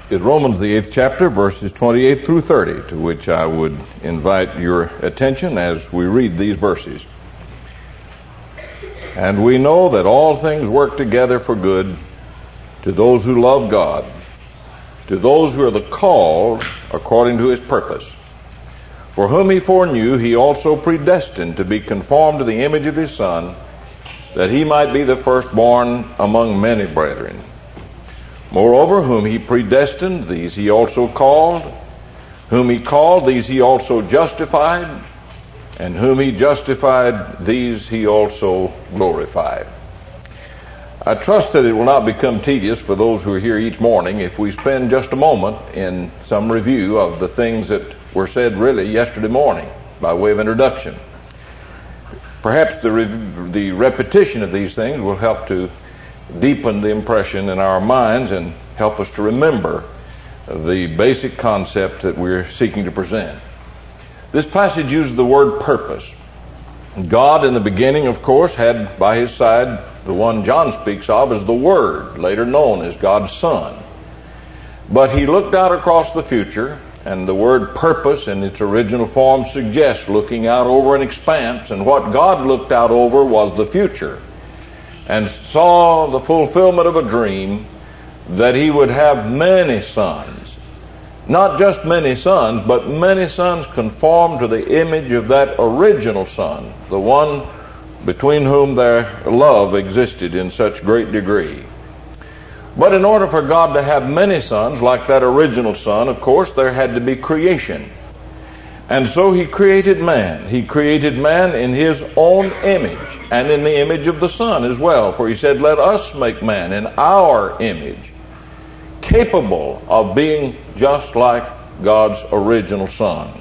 is Romans, the 8th chapter, verses 28 through 30, to which I would invite your attention as we read these verses. And we know that all things work together for good to those who love God, to those who are the called according to his purpose. For whom he foreknew, he also predestined to be conformed to the image of his Son, that he might be the firstborn among many brethren. Moreover, whom he predestined, these he also called. Whom he called, these he also justified. And whom he justified, these he also glorified. I trust that it will not become tedious for those who are here each morning if we spend just a moment in some review of the things that were said really yesterday morning by way of introduction. Perhaps the repetition of these things will help to deepen the impression in our minds and help us to remember the basic concept that we're seeking to present. This passage uses the word purpose. God in the beginning, of course, had by his side the one John speaks of as the Word, later known as God's Son. But he looked out across the future, and the word purpose in its original form suggests looking out over an expanse, and what God looked out over was the future, and saw the fulfillment of a dream that he would have many sons. Not just many sons, but many sons conformed to the image of that original Son, the one between whom their love existed in such great degree. But in order for God to have many sons, like that original Son, of course, there had to be creation. And so he created man. He created man in his own image, and in the image of the Son as well. For he said, let us make man in our image, capable of being just like God's original Son.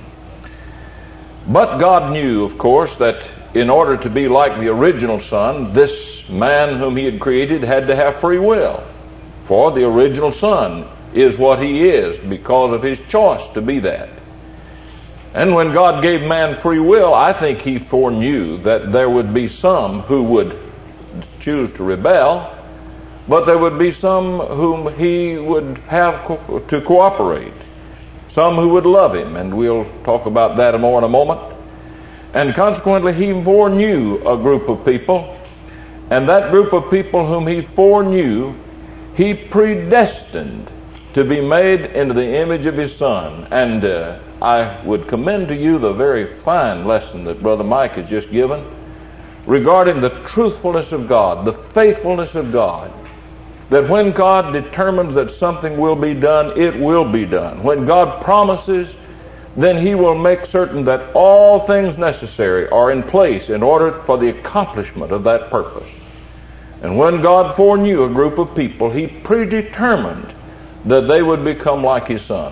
But God knew, of course, that in order to be like the original Son, this man whom he had created had to have free will. For the original Son is what he is because of his choice to be that. And when God gave man free will, I think he foreknew that there would be some who would choose to rebel, but there would be some whom he would have to cooperate, some who would love him, and we'll talk about that more in a moment. And consequently, he foreknew a group of people, and that group of people whom he foreknew, he predestined to be made into the image of his Son. And I would commend to you the very fine lesson that Brother Mike has just given regarding the truthfulness of God, the faithfulness of God. That when God determines that something will be done, it will be done. When God promises, then he will make certain that all things necessary are in place in order for the accomplishment of that purpose. And when God foreknew a group of people, he predetermined that they would become like his Son.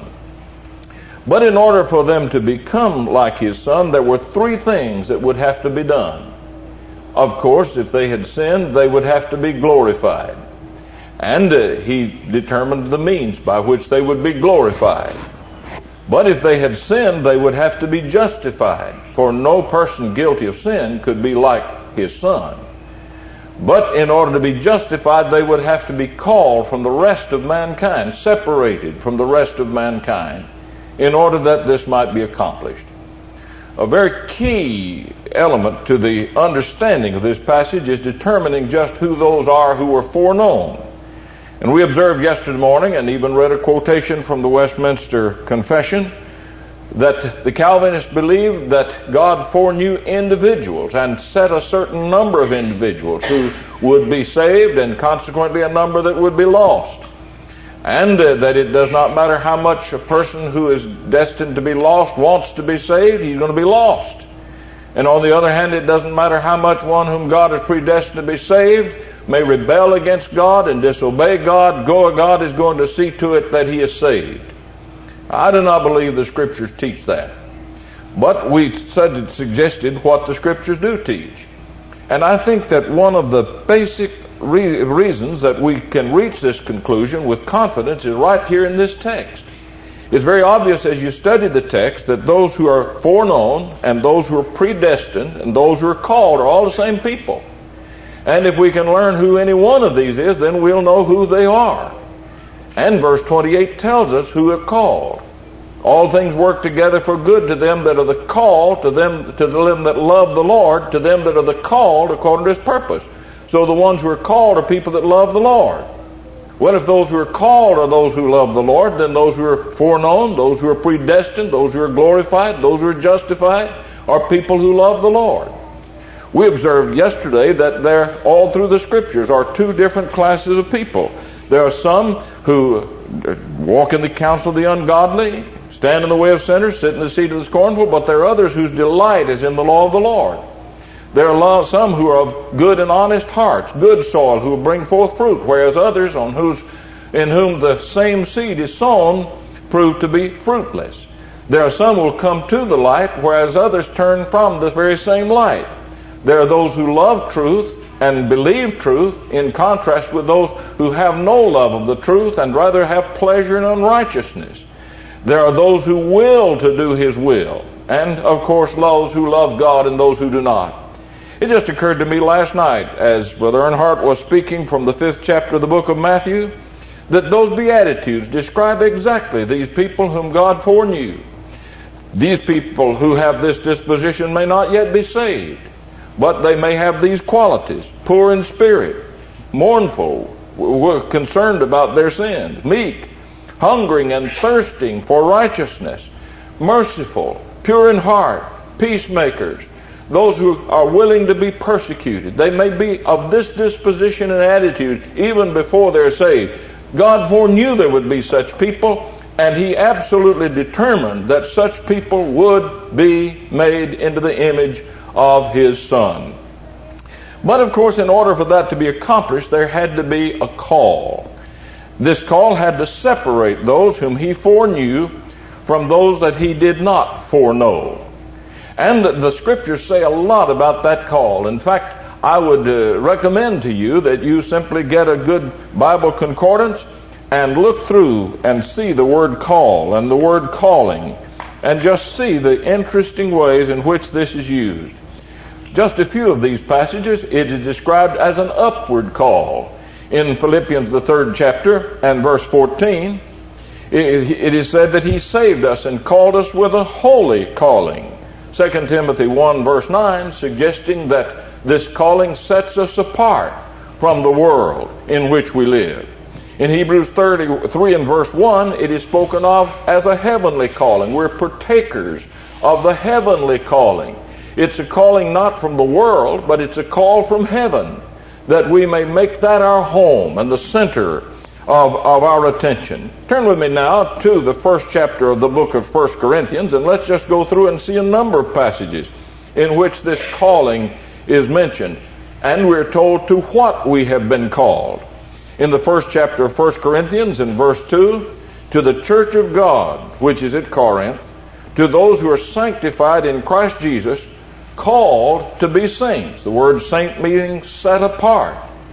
But in order for them to become like his Son, there were three things that would have to be done. Of course, if they had sinned, they would have to be glorified. And he determined the means by which they would be glorified. But if they had sinned, they would have to be justified. For no person guilty of sin could be like his Son. But in order to be justified, they would have to be called from the rest of mankind, separated from the rest of mankind, in order that this might be accomplished. A very key element to the understanding of this passage is determining just who those are who were foreknown. And we observed yesterday morning, and even read a quotation from the Westminster Confession, that the Calvinists believed that God foreknew individuals and set a certain number of individuals who would be saved, and consequently a number that would be lost. And that it does not matter how much a person who is destined to be lost wants to be saved, he's going to be lost. And on the other hand, it doesn't matter how much one whom God has predestined to be saved may rebel against God and disobey God, God is going to see to it that he is saved. I do not believe the Scriptures teach that. But we suggested what the Scriptures do teach. And I think that one of the basic reasons that we can reach this conclusion with confidence is right here in this text. It's very obvious as you study the text that those who are foreknown and those who are predestined and those who are called are all the same people. And if we can learn who any one of these is, then we'll know who they are. And verse 28 tells us who are called. All things work together for good to them that are the called, to them that love the Lord, to them that are the called according to His purpose. So the ones who are called are people that love the Lord. Well, if those who are called are those who love the Lord, then those who are foreknown, those who are predestined, those who are glorified, those who are justified, are people who love the Lord. We observed yesterday that there, all through the Scriptures, are two different classes of people. There are some who walk in the counsel of the ungodly, stand in the way of sinners, sit in the seat of the scornful, but there are others whose delight is in the law of the Lord. There are some who are of good and honest hearts, good soil, who will bring forth fruit, whereas others in whom the same seed is sown prove to be fruitless. There are some who will come to the light, whereas others turn from the very same light. There are those who love truth and believe truth, in contrast with those who have no love of the truth and rather have pleasure in unrighteousness. There are those who will to do His will, and of course those who love God and those who do not. It just occurred to me last night, as Brother Earnhardt was speaking from the 5th chapter of the book of Matthew, that those Beatitudes describe exactly these people whom God foreknew. These people who have this disposition may not yet be saved, but they may have these qualities: poor in spirit, mournful, concerned about their sins, meek, hungering and thirsting for righteousness, merciful, pure in heart, peacemakers, those who are willing to be persecuted. They may be of this disposition and attitude even before they're saved. God foreknew there would be such people, and He absolutely determined that such people would be made into the image of His Son. But of course, in order for that to be accomplished, there had to be a call. This call had to separate those whom He foreknew from those that He did not foreknow. And the Scriptures say a lot about that call. In fact, I would recommend to you that you simply get a good Bible concordance and look through and see the word call and the word calling, and just see the interesting ways in which this is used. Just a few of these passages, it is described as an upward call. In Philippians, the 3rd chapter and verse 14, it is said that He saved us and called us with a holy calling. 2 Timothy 1 verse 9, suggesting that this calling sets us apart from the world in which we live. In Hebrews 33 and verse 1, it is spoken of as a heavenly calling. We're partakers of the heavenly calling. It's a calling not from the world, but it's a call from heaven, that we may make that our home and the center of our attention. Turn with me now to the 1st chapter of the book of 1 Corinthians, and let's just go through and see a number of passages in which this calling is mentioned, and we're told to what we have been called. In the 1st chapter of 1 Corinthians, in verse 2, to the church of God, which is at Corinth, to those who are sanctified in Christ Jesus, called to be saints. The word saint meaning set apart,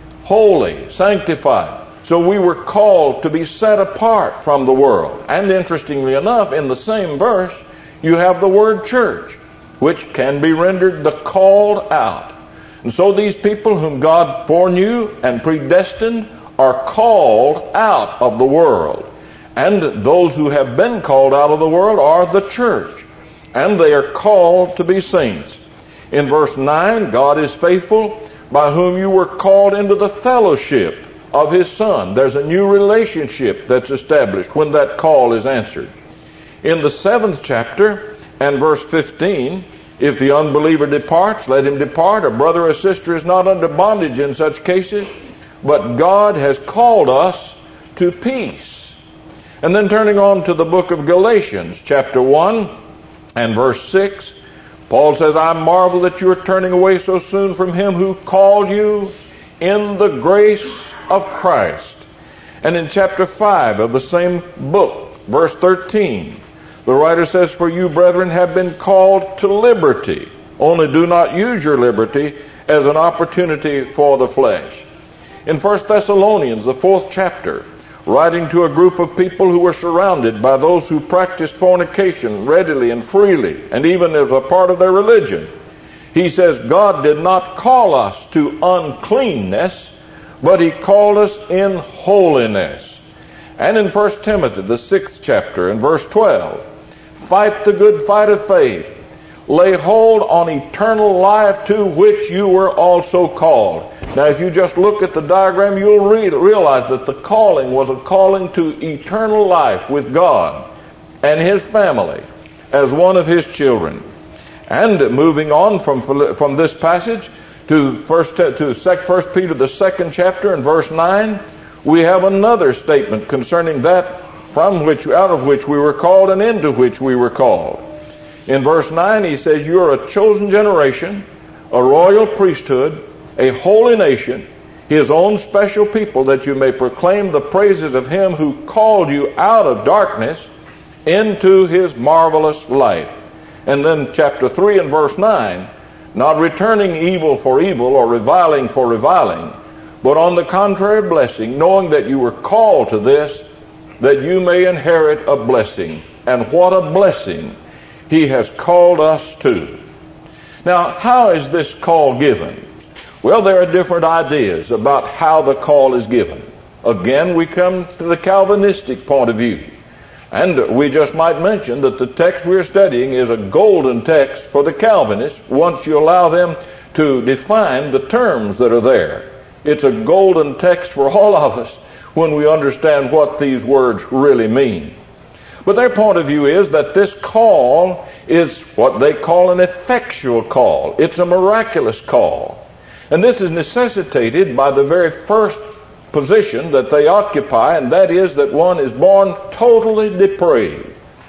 holy, sanctified. So we were called to be set apart from the world. And interestingly enough, in the same verse, you have the word church, which can be rendered the called out. And so these people whom God foreknew and predestined are called out of the world. And those who have been called out of the world are the church. And they are called to be saints. In verse 9, God is faithful, by whom you were called into the fellowship of His Son. There's a new relationship that's established when that call is answered. In the 7th chapter and verse 15, if the unbeliever departs, let him depart. A brother or sister is not under bondage in such cases, but God has called us to peace. And then turning on to the book of Galatians, chapter 1 and verse 6, Paul says, I marvel that you are turning away so soon from Him who called you in the grace of Christ. And in chapter 5 of the same book, verse 13, the writer says, for you, brethren, have been called to liberty. Only do not use your liberty as an opportunity for the flesh. In 1 Thessalonians, the 4th chapter, writing to a group of people who were surrounded by those who practiced fornication readily and freely, and even as a part of their religion, he says, God did not call us to uncleanness, but He called us in holiness. And in 1 Timothy, the 6th chapter, and verse 12, fight the good fight of faith. Lay hold on eternal life, to which you were also called. Now, if you just look at the diagram, you'll realize that the calling was a calling to eternal life with God and His family as one of His children. And moving on from this passage to 1 Peter, the 2nd chapter, and verse 9, we have another statement concerning that out of which we were called and into which we were called. In verse 9, he says, you are a chosen generation, a royal priesthood, a holy nation, His own special people, that you may proclaim the praises of Him who called you out of darkness into His marvelous light. And then chapter 3 and verse 9, not returning evil for evil or reviling for reviling, but on the contrary blessing, knowing that you were called to this, that you may inherit a blessing. And what a blessing He has called us to. Now, how is this call given? Well, there are different ideas about how the call is given. Again, we come to the Calvinistic point of view. And we just might mention that the text we're studying is a golden text for the Calvinists once you allow them to define the terms that are there. It's a golden text for all of us when we understand what these words really mean. But their point of view is that this call is what they call an effectual call. It's a miraculous call. And this is necessitated by the very first position that they occupy, and that is that one is born totally depraved.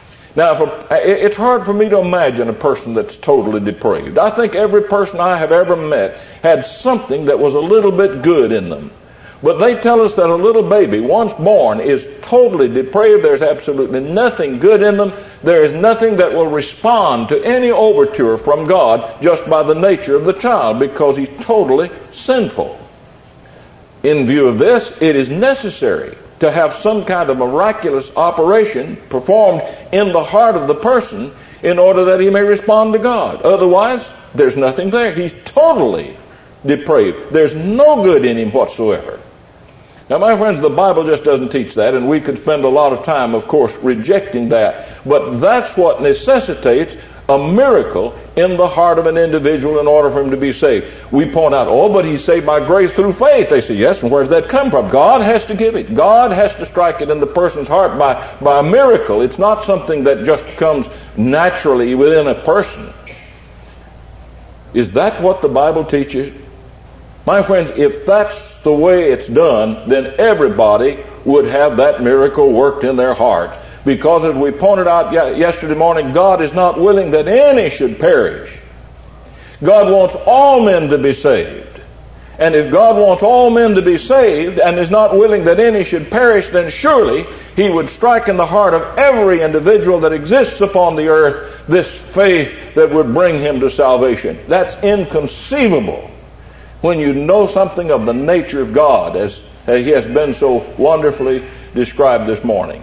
Now, it's hard for me to imagine a person that's totally depraved. I think every person I have ever met had something that was a little bit good in them. But they tell us that a little baby, once born, is totally depraved. There's absolutely nothing good in them. There is nothing that will respond to any overture from God just by the nature of the child, because he's totally sinful. In view of this, it is necessary to have some kind of miraculous operation performed in the heart of the person in order that he may respond to God. Otherwise, there's nothing there. He's totally depraved. There's no good in him whatsoever. Now, my friends, the Bible just doesn't teach that, and we could spend a lot of time, of course, rejecting that. But that's what necessitates a miracle in the heart of an individual in order for him to be saved. We point out, oh, but he's saved by grace through faith. They say, yes, and where does that come from? God has to give it. God has to strike it in the person's heart by a miracle. It's not something that just comes naturally within a person. Is that what the Bible teaches? My friends, if that's the way it's done, then everybody would have that miracle worked in their heart. Because as we pointed out yesterday morning, God is not willing that any should perish. God wants all men to be saved. And if God wants all men to be saved and is not willing that any should perish, then surely He would strike in the heart of every individual that exists upon the earth this faith that would bring him to salvation. That's inconceivable when you know something of the nature of God, as He has been so wonderfully described this morning.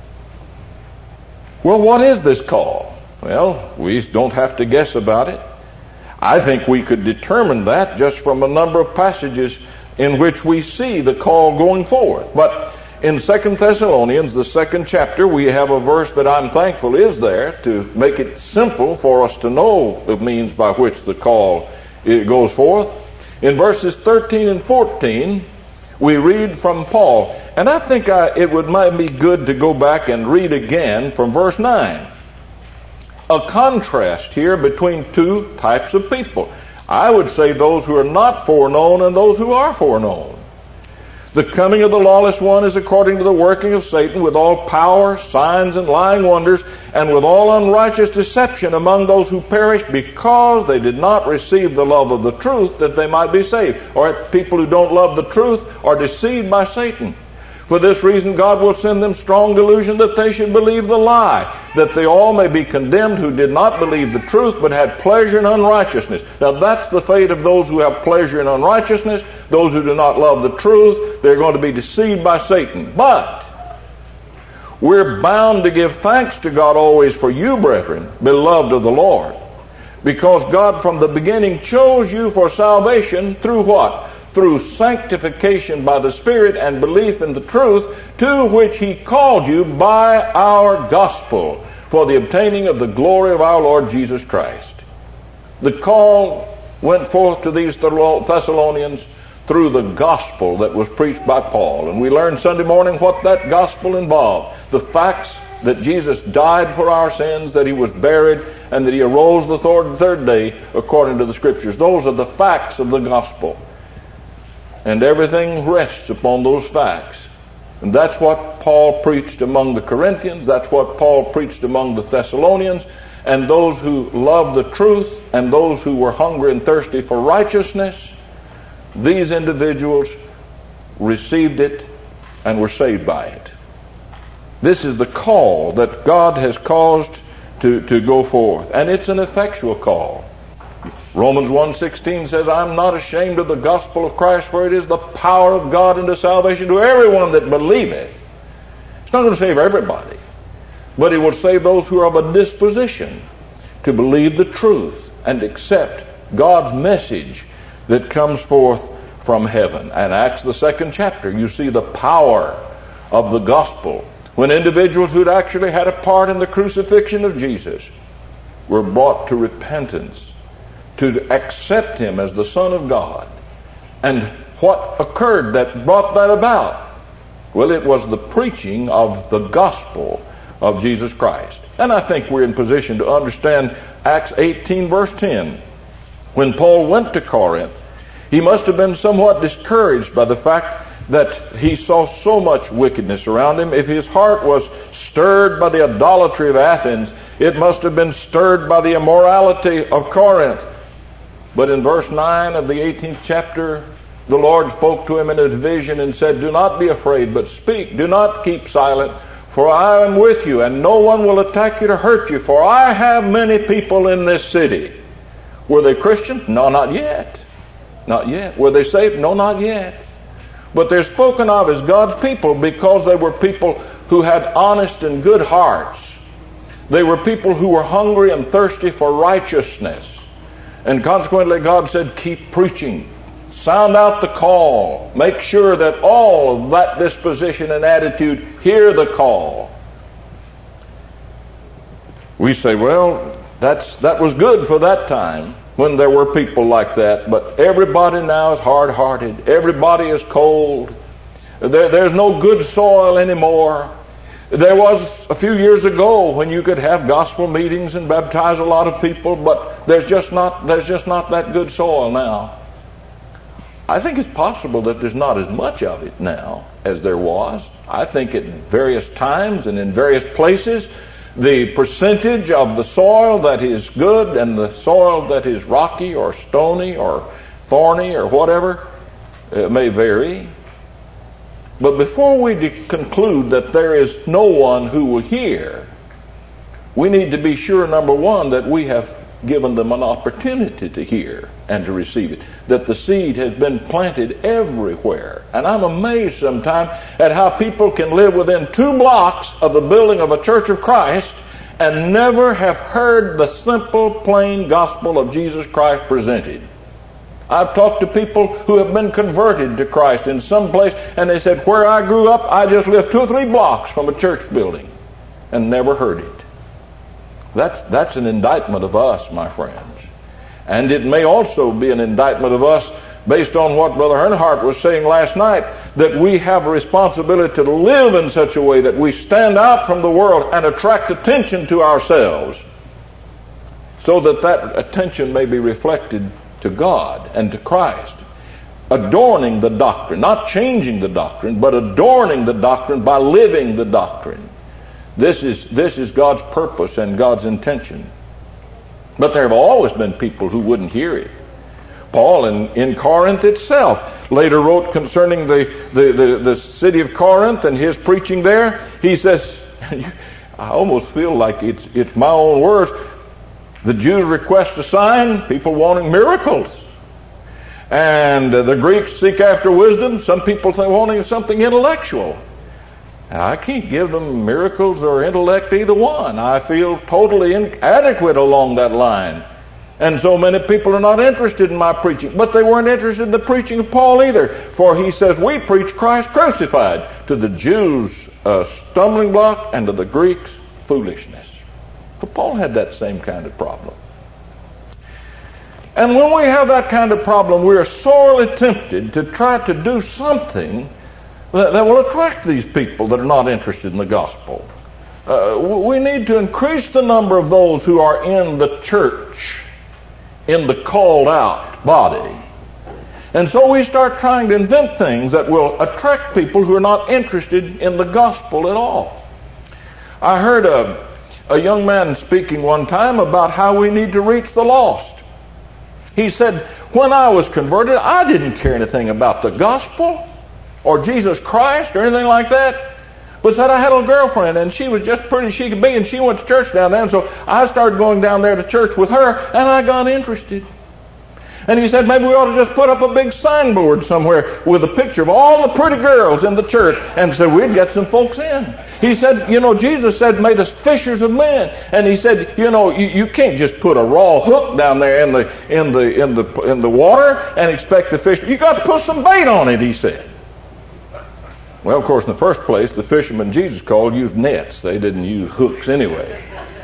Well, what is this call? Well, we don't have to guess about it. I think we could determine that just from a number of passages in which we see the call going forth. But in 2 Thessalonians, the 2nd chapter, we have a verse that I'm thankful is there to make it simple for us to know the means by which the call goes forth. In verses 13 and 14, we read from Paul. And I think it might be good to go back and read again from verse 9. A contrast here between two types of people. I would say those who are not foreknown and those who are foreknown. The coming of the lawless one is according to the working of Satan, with all power, signs, and lying wonders, and with all unrighteous deception among those who perish, because they did not receive the love of the truth, that they might be saved. Or people who don't love the truth are deceived by Satan. For this reason God will send them strong delusion, that they should believe the lie, that they all may be condemned who did not believe the truth, but had pleasure in unrighteousness. Now that's the fate of those who have pleasure in unrighteousness, those who do not love the truth. They're going to be deceived by Satan. But we're bound to give thanks to God always for you, brethren, beloved of the Lord, because God from the beginning chose you for salvation through what? Through sanctification by the Spirit and belief in the truth, to which he called you by our gospel, for the obtaining of the glory of our Lord Jesus Christ. The call went forth to these Thessalonians through the gospel that was preached by Paul. And we learned Sunday morning what that gospel involved. The facts that Jesus died for our sins, that he was buried, and that he arose the third day according to the Scriptures. Those are the facts of the gospel. And everything rests upon those facts. And that's what Paul preached among the Corinthians. That's what Paul preached among the Thessalonians. And those who loved the truth and those who were hungry and thirsty for righteousness, these individuals received it and were saved by it. This is the call that God has caused to go forth. And it's an effectual call. Romans 1:16 says, I'm not ashamed of the gospel of Christ, for it is the power of God unto salvation to everyone that believeth. It's not going to save everybody, but it will save those who are of a disposition to believe the truth and accept God's message that comes forth from heaven. And Acts, the 2nd chapter, you see the power of the gospel when individuals who'd actually had a part in the crucifixion of Jesus were brought to repentance, to accept him as the Son of God. And what occurred that brought that about? Well, it was the preaching of the gospel of Jesus Christ. And I think we're in position to understand Acts 18 verse 10. When Paul went to Corinth, he must have been somewhat discouraged by the fact that he saw so much wickedness around him. If his heart was stirred by the idolatry of Athens, it must have been stirred by the immorality of Corinth. But in verse 9 of the 18th chapter, the Lord spoke to him in a vision and said, do not be afraid, but speak. Do not keep silent, for I am with you, and no one will attack you to hurt you, for I have many people in this city. Were they Christian? No, not yet. Not yet. Were they saved? No, not yet. But they're spoken of as God's people because they were people who had honest and good hearts. They were people who were hungry and thirsty for righteousness. And consequently, God said, keep preaching. Sound out the call. Make sure that all of that disposition and attitude hear the call. We say, well, that was good for that time when there were people like that. But everybody now is hard-hearted. Everybody is cold. There's no good soil anymore. There was a few years ago when you could have gospel meetings and baptize a lot of people, but there's just not that good soil now. I think it's possible that there's not as much of it now as there was. I think at various times and in various places, the percentage of the soil that is good and the soil that is rocky or stony or thorny or whatever, it may vary. But before we conclude that there is no one who will hear, we need to be sure, number one, that we have given them an opportunity to hear and to receive it. That the seed has been planted everywhere. And I'm amazed sometimes at how people can live within 2 blocks of the building of a Church of Christ and never have heard the simple, plain gospel of Jesus Christ presented. I've talked to people who have been converted to Christ in some place, and they said, where I grew up, I just lived 2 or 3 blocks from a church building and never heard it. That's an indictment of us, my friends. And it may also be an indictment of us based on what Brother Earnhardt was saying last night, that we have a responsibility to live in such a way that we stand out from the world and attract attention to ourselves so that attention may be reflected to God and to Christ. Adorning the doctrine, not changing the doctrine, but adorning the doctrine by living the doctrine. This is God's purpose and God's intention. But there have always been people who wouldn't hear it. Paul in Corinth itself later wrote concerning the city of Corinth and his preaching there. He says, I almost feel like it's my own words. The Jews request a sign, people wanting miracles. And the Greeks seek after wisdom, some people wanting something intellectual. I can't give them miracles or intellect, either one. I feel totally inadequate along that line. And so many people are not interested in my preaching. But they weren't interested in the preaching of Paul either. For he says, we preach Christ crucified. to the Jews a stumbling block and to the Greeks foolishness. But Paul had that same kind of problem. And when we have that kind of problem, we are sorely tempted to try to do something that will attract these people that are not interested in the gospel. We need to increase the number of those who are in the church, in the called out body. And so we start trying to invent things that will attract people who are not interested in the gospel at all. I heard a young man speaking one time about how we need to reach the lost. He said, when I was converted, I didn't care anything about the gospel or Jesus Christ or anything like that. But said I had a girlfriend and she was just pretty as she could be, and she went to church down there, and so I started going down there to church with her, and I got interested. And he said, maybe we ought to just put up a big signboard somewhere with a picture of all the pretty girls in the church, and so we'd get some folks in. He said, Jesus said, made us fishers of men. And he said, you can't just put a raw hook down there in the water and expect the fish. You got to put some bait on it, he said. Well, of course, in the first place, the fishermen Jesus called used nets. They didn't use hooks anyway.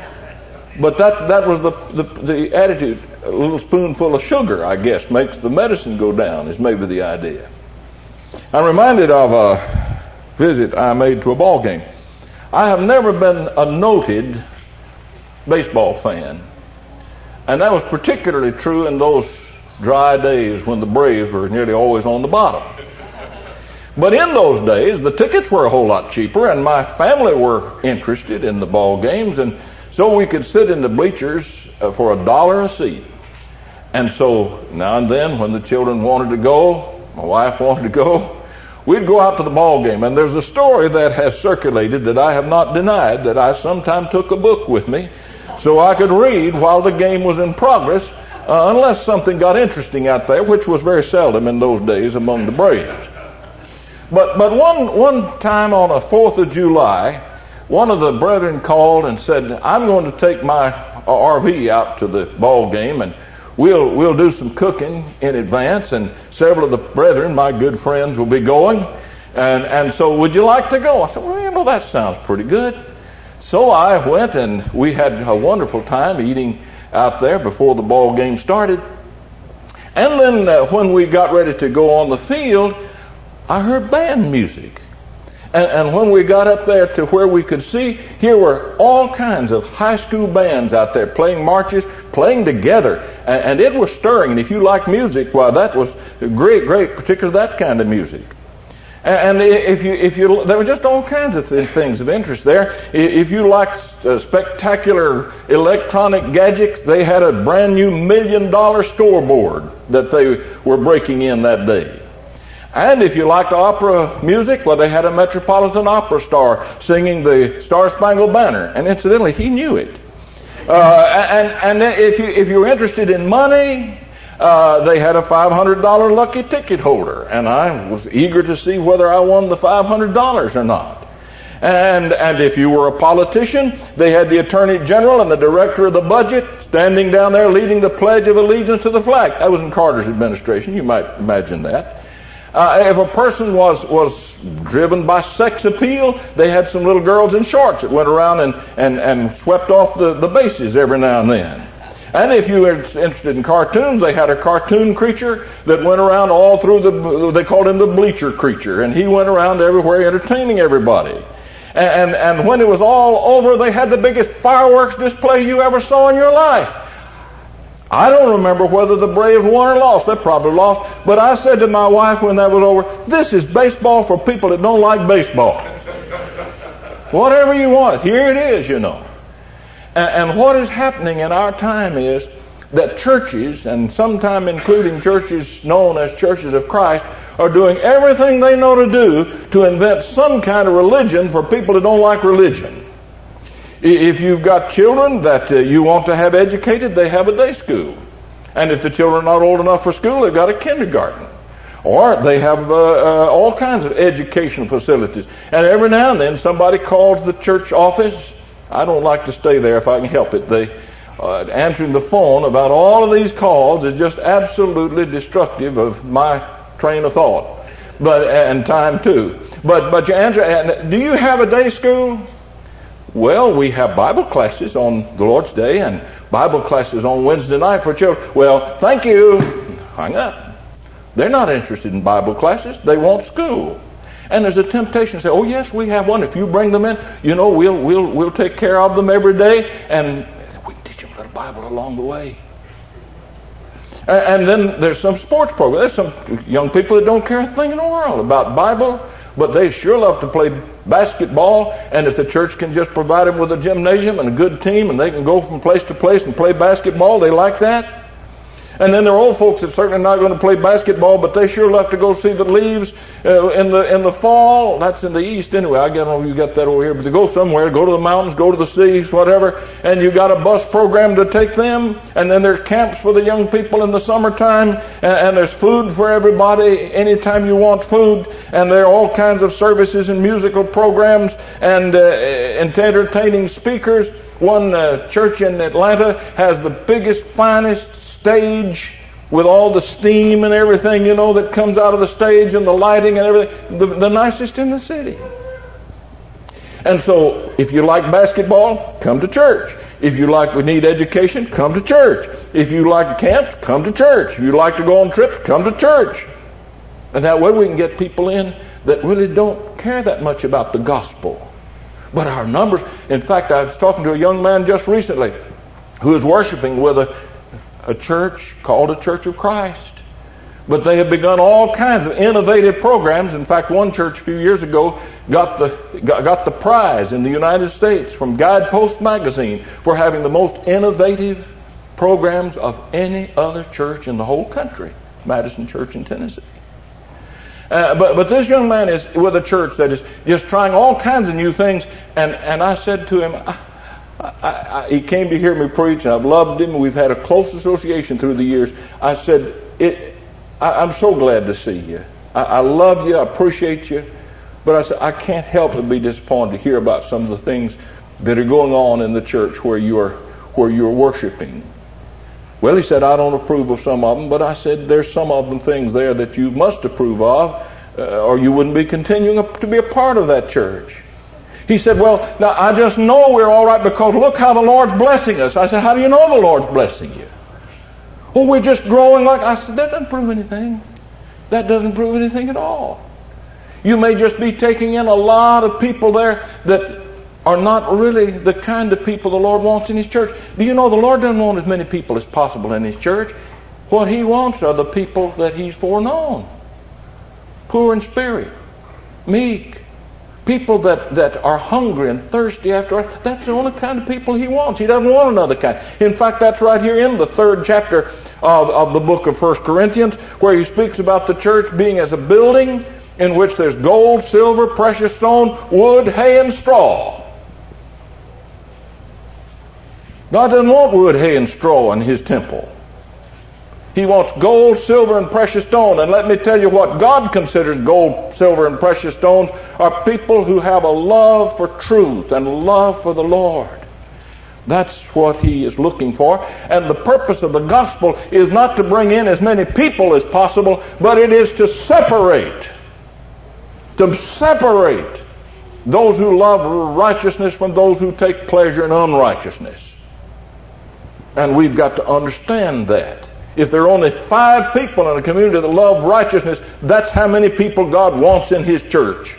But that was the attitude. A little spoonful of sugar, I guess, makes the medicine go down, is maybe the idea. I'm reminded of a visit I made to a ball game. I have never been a noted baseball fan. And that was particularly true in those dry days when the Braves were nearly always on the bottom. But in those days, the tickets were a whole lot cheaper, and my family were interested in the ball games, and so we could sit in the bleachers for $1 a seat. And so now and then when the children wanted to go, my wife wanted to go, we'd go out to the ball game. And there's a story that has circulated that I have not denied, that I sometime took a book with me so I could read while the game was in progress, unless something got interesting out there, which was very seldom in those days among the Braves. But one time on the 4th of July, one of the brethren called and said, I'm going to take my RV out to the ball game, and we'll do some cooking in advance, and several of the brethren, my good friends, will be going. And so would you like to go? I said, well, that sounds pretty good. So I went, and we had a wonderful time eating out there before the ball game started. And then when we got ready to go on the field, I heard band music. And when we got up there to where we could see, here were all kinds of high school bands out there playing marches, playing together. And it was stirring. And if you like music, well, that was great, particularly that kind of music. And if you there were just all kinds of things of interest there. If you liked spectacular electronic gadgets, they had a brand new $1 million scoreboard that they were breaking in that day. And if you liked opera music, well, they had a Metropolitan Opera star singing the Star Spangled Banner. And incidentally, he knew it. And if you were interested in money, they had a $500 lucky ticket holder. And I was eager to see whether I won the $500 or not. And if you were a politician, they had the Attorney General and the Director of the Budget standing down there leading the Pledge of Allegiance to the flag. That was in Carter's administration. You might imagine that. If a person was driven by sex appeal, they had some little girls in shorts that went around and swept off the bases every now and then. And if you were interested in cartoons, they had a cartoon creature that went around all through they called him the bleacher creature, and he went around everywhere entertaining everybody. And when it was all over, they had the biggest fireworks display you ever saw in your life. I don't remember whether the Braves won or lost. They probably lost. But I said to my wife when that was over, this is baseball for people that don't like baseball. Whatever you want, here it is, And what is happening in our time is that churches, and sometimes including churches known as Churches of Christ, are doing everything they know to do to invent some kind of religion for people that don't like religion. If you've got children that you want to have educated, they have a day school. And if the children are not old enough for school, they've got a kindergarten. Or they have all kinds of education facilities. And every now and then somebody calls the church office. I don't like to stay there if I can help it. Answering the phone about all of these calls is just absolutely destructive of my train of thought, and time too. But you answer, do you have a day school? Well, we have Bible classes on the Lord's Day and Bible classes on Wednesday night for children. Well, thank you. Hang up. They're not interested in Bible classes. They want school. And there's a temptation to say, oh yes, we have one. If you bring them in, we'll take care of them every day, and we teach them a little Bible along the way. And then there's some sports programs. There's some young people that don't care a thing in the world about Bible, but they sure love to play basketball. And if the church can just provide them with a gymnasium and a good team, and they can go from place to place and play basketball, they like that. And then there are old folks that certainly not going to play basketball, but they sure love to go see the leaves in the fall. That's in the east anyway. I don't know if you got that over here, but they go somewhere, go to the mountains, go to the seas, whatever, and you got a bus program to take them. And then there's camps for the young people in the summertime, and there's food for everybody anytime you want food. And there are all kinds of services and musical programs and entertaining speakers. One church in Atlanta has the biggest, finest stage with all the steam and everything, that comes out of the stage and the lighting and everything, the nicest in the city. And so, if you like basketball, come to church. If you we need education, come to church. If you like camps, come to church. If you like to go on trips, come to church. And that way we can get people in that really don't care that much about the gospel. But our numbers, in fact, I was talking to a young man just recently who was worshiping with a church called a Church of Christ. But they have begun all kinds of innovative programs. In fact, one church a few years ago got the prize in the United States from Guidepost magazine for having the most innovative programs of any other church in the whole country, Madison Church in Tennessee. But this young man is with a church that is just trying all kinds of new things. And I said to him, he came to hear me preach, and I've loved him. We've had a close association through the years. I said, I'm so glad to see you. I love you. I appreciate you. But I said, I can't help but be disappointed to hear about some of the things that are going on in the church where you're worshiping. Well, he said, I don't approve of some of them, but I said, there's some of them things there that you must approve of, or you wouldn't be continuing to be a part of that church. He said, well, now I just know we're all right because look how the Lord's blessing us. I said, how do you know the Lord's blessing you? Well, we're just growing I said, that doesn't prove anything. That doesn't prove anything at all. You may just be taking in a lot of people there that are not really the kind of people the Lord wants in His church. Do you know the Lord doesn't want as many people as possible in His church? What He wants are the people that He's foreknown. Poor in spirit, meek, people that are hungry and thirsty after us. That's the only kind of people He wants. He doesn't want another kind. In fact, that's right here in the 3rd chapter of the book of 1 Corinthians, where he speaks about the church being as a building in which there's gold, silver, precious stone, wood, hay, and straw. God doesn't want wood, hay, and straw in His temple. He wants gold, silver, and precious stone. And let me tell you what God considers gold, silver, and precious stones are people who have a love for truth and a love for the Lord. That's what He is looking for. And the purpose of the gospel is not to bring in as many people as possible, but it is to separate those who love righteousness from those who take pleasure in unrighteousness. And we've got to understand that. If there are only 5 people in a community that love righteousness, that's how many people God wants in His church.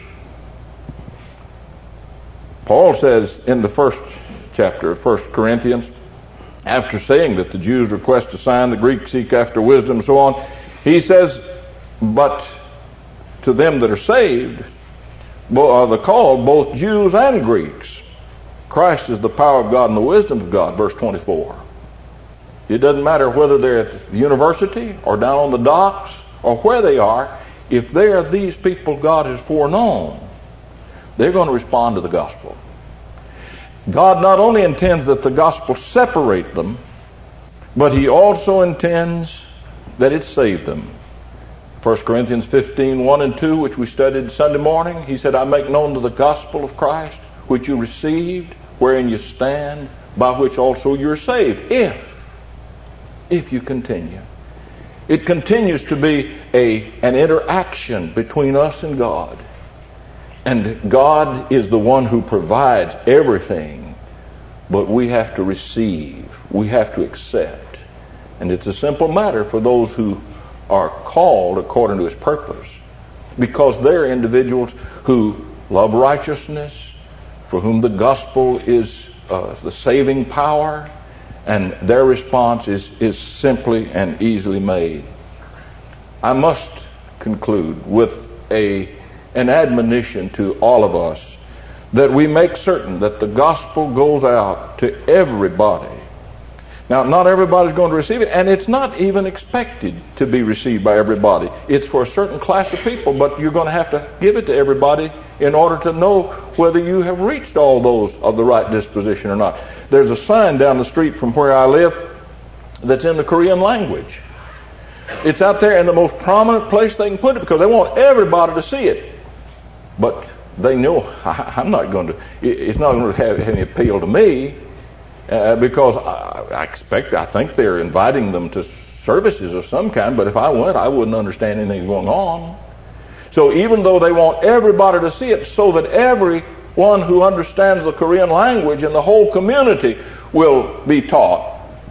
Paul says in the 1st chapter of 1 Corinthians, after saying that the Jews request a sign, the Greeks seek after wisdom, and so on, he says, but to them that are saved, are the called, both Jews and Greeks, Christ is the power of God and the wisdom of God, verse 24. It doesn't matter whether they're at the university or down on the docks or where they are. If they are these people God has foreknown, they're going to respond to the gospel. God not only intends that the gospel separate them, but He also intends that it save them. 1 Corinthians 15, 1 and 2, which we studied Sunday morning, he said, I make known to the gospel of Christ, which you received, wherein you stand, by which also you're saved, if you continue. It continues to be an interaction between us and God. And God is the one who provides everything, but we have to receive, we have to accept. And it's a simple matter for those who are called according to His purpose, because they're individuals who love righteousness, for whom the gospel is the saving power, and their response is simply and easily made. I must conclude with an admonition to all of us that we make certain that the gospel goes out to everybody. Now, not everybody's going to receive it, and it's not even expected to be received by everybody. It's for a certain class of people, but you're going to have to give it to everybody in order to know whether you have reached all those of the right disposition or not. There's a sign down the street from where I live that's in the Korean language. It's out there in the most prominent place they can put it because they want everybody to see it. But they know it's not going to have any appeal to me because I think they're inviting them to services of some kind, but if I went, I wouldn't understand anything going on. So even though they want everybody to see it so that everyone who understands the Korean language and the whole community will be taught,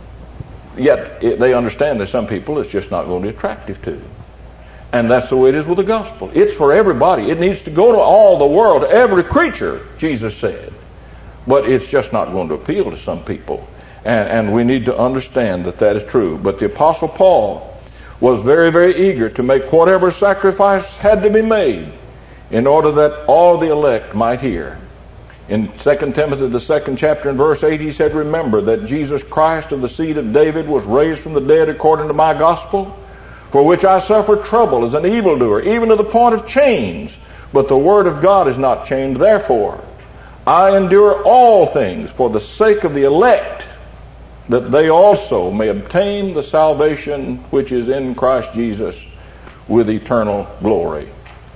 yet they understand that some people it's just not going to be attractive to. And that's the way it is with the gospel. It's for everybody. It needs to go to all the world, every creature, Jesus said. But it's just not going to appeal to some people. And we need to understand that that is true. But the Apostle Paul was very, very eager to make whatever sacrifice had to be made in order that all the elect might hear. In 2 Timothy, the 2nd chapter, in verse 8, he said, "Remember that Jesus Christ of the seed of David was raised from the dead according to my gospel, for which I suffer trouble as an evildoer, even to the point of chains. But the word of God is not chained. Therefore, I endure all things for the sake of the elect, that they also may obtain the salvation which is in Christ Jesus with eternal glory.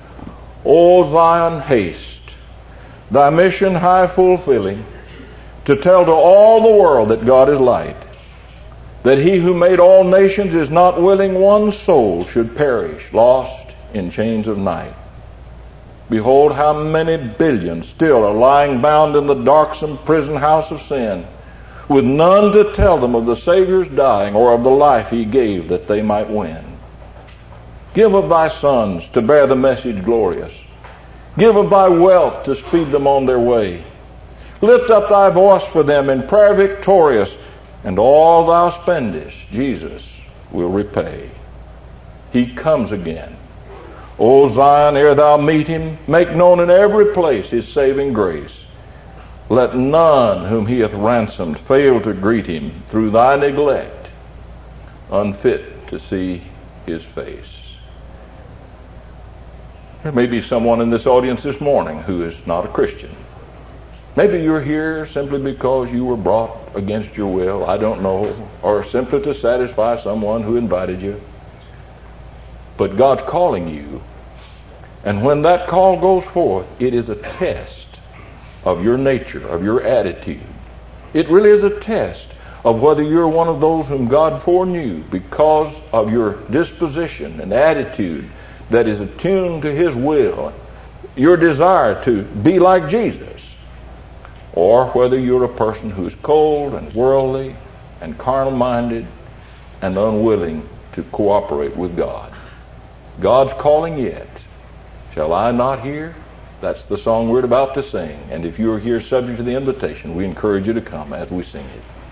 O Zion, haste, thy mission high fulfilling, to tell to all the world that God is light, that he who made all nations is not willing one soul should perish, lost in chains of night. Behold, how many billions still are lying bound in the darksome prison house of sin, with none to tell them of the Savior's dying or of the life he gave that they might win. Give of thy sons to bear the message glorious. Give of thy wealth to speed them on their way. Lift up thy voice for them in prayer victorious, and all thou spendest, Jesus will repay. He comes again. O Zion, ere thou meet him, make known in every place his saving grace. Let none whom he hath ransomed fail to greet him through thy neglect, unfit to see his face. There may be someone in this audience this morning who is not a Christian. Maybe you're here simply because you were brought against your will, I don't know, or simply to satisfy someone who invited you. But God's calling you, and when that call goes forth, it is a test of your nature, of your attitude. It really is a test of whether you're one of those whom God foreknew because of your disposition and attitude that is attuned to his will, your desire to be like Jesus, or whether you're a person who is cold and worldly and carnal-minded and unwilling to cooperate with God. God's calling yet. Shall I not hear? That's the song we're about to sing. And if you are here subject to the invitation, we encourage you to come as we sing it.